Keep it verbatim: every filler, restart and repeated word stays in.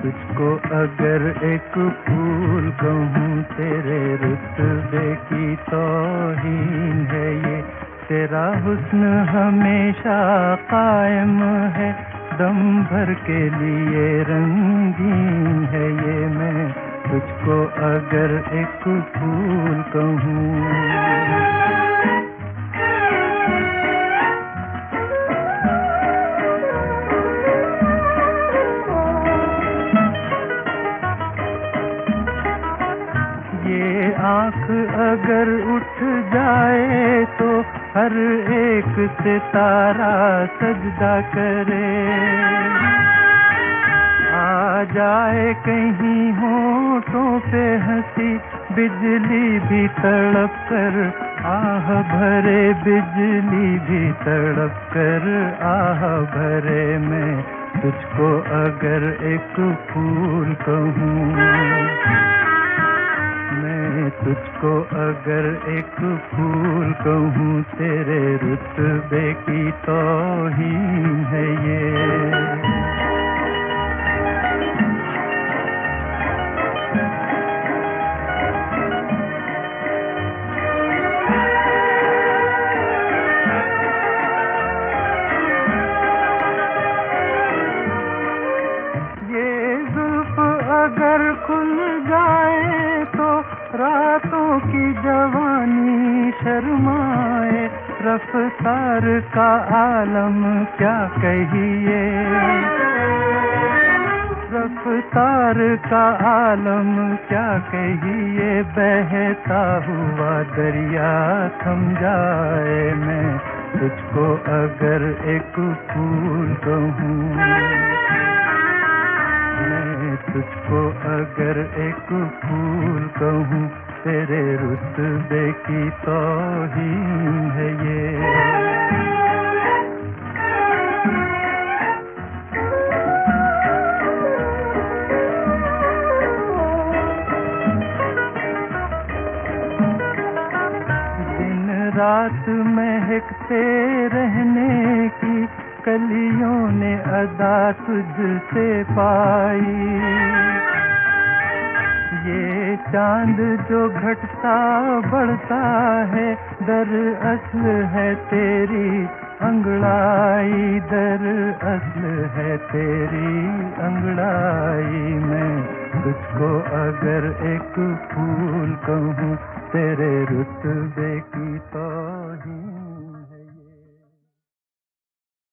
तुझको अगर एक फूल कहूँ तेरे रुतबे की तौहीन है ये। तेरा हुस्न हमेशा कायम है, दम भर के लिए रंगीन है ये। मैं तुझको अगर एक फूल कहूँ। ये आँख अगर उठ जाए तो हर एक सितारा सजदा करे। आ जाए कहीं होठों पे हंसी, बिजली भी तड़प कर आह भरे, बिजली भी तड़प कर आह भरे। मैं तुझको अगर एक फूल कहूँ, तुझको अगर एक फूल कहूँ तेरे रुतबे की तौहीन है ये। ये जुल्फ अगर खुल जाए तो रातों की जवानी शर्माए। रफ्तार का आलम क्या कहिए, रफ्तार का आलम क्या कहिए। बहता हुआ दरिया थम जाए, मैं तुझको अगर एक फूल कहूँ। मैं तुझको अगर एक फूल कहूँ तेरे रुतबे की तौहीन है ये। दिन रात महकते रहने की कलियों ने अदा तुझसे पाई। ये चांद जो घटता बढ़ता है दरअसल है तेरी अंगड़ाई, दरअसल है तेरी अंगड़ाई। मैं तुझको अगर एक फूल कहूँ तेरे रुतबे की तो